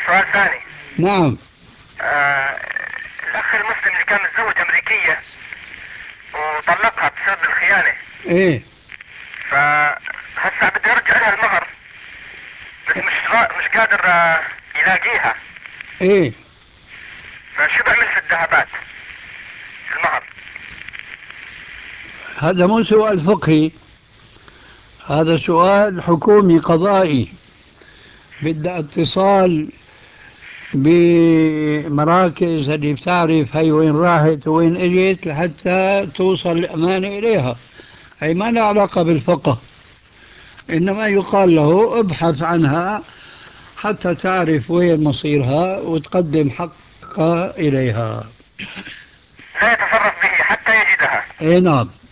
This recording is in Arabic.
سؤال ثاني. نعم. آه الأخ المسلم اللي كان متزوج أمريكية وطلقها بسبب الخيانة، إيه. فهسا بده يرجع لها المهر، بس مش قادر يلاقيها. إيه. فشو بعمل في الذهبات، في المهر؟ هذا مو سؤال فقهي، هذا سؤال حكومي قضائي. بدأ اتصال بمراكز اللي بتعرف هي وين راحت وين اجت لحتى توصل الأمانة إليها. هي ما لها علاقة بالفقه، إنما يقال له ابحث عنها حتى تعرف وين مصيرها وتقدم حقها إليها. لا يتصرف به حتى يجدها. اي نعم.